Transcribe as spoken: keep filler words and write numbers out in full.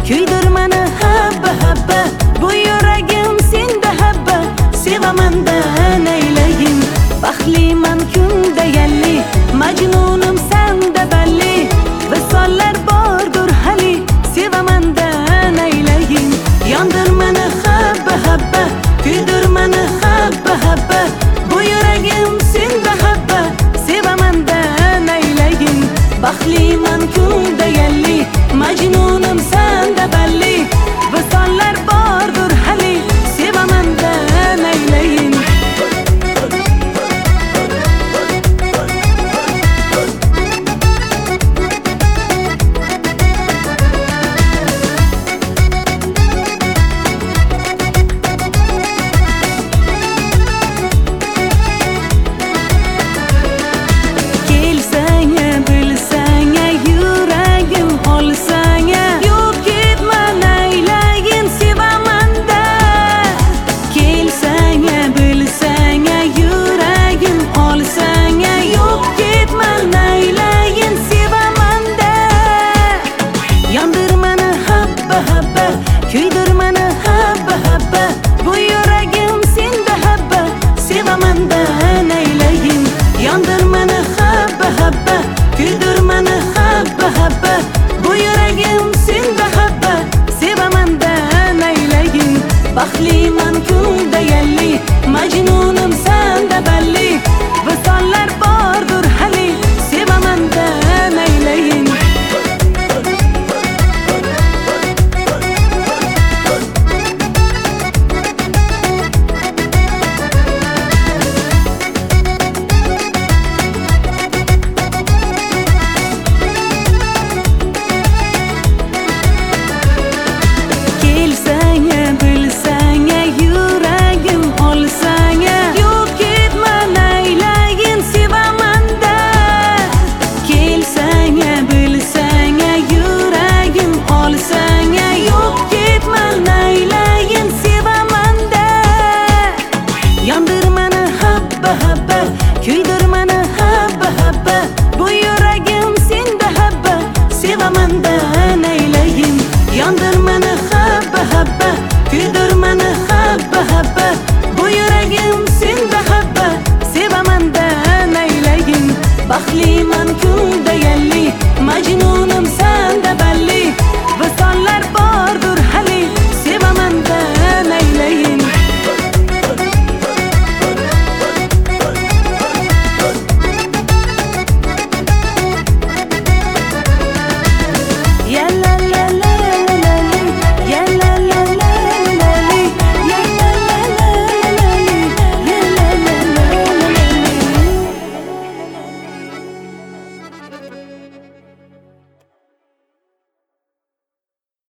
kuydir meni habba habba. Bu yuragim senda habba, sevaman-da naylayin. Baxtliman kunda yalli, majnunum senda balli. Visollar bordur hali, sevaman-da naylayin. Yondir meni habba habba, kuydir meni habba habba. Bu yuragim senda habba, sevaman-da naylayin. Baxtliman kunda yalli, majnunum senda balli. Visollar bordur hali, sevaman-da naylayin. Kuydir meni habba habba,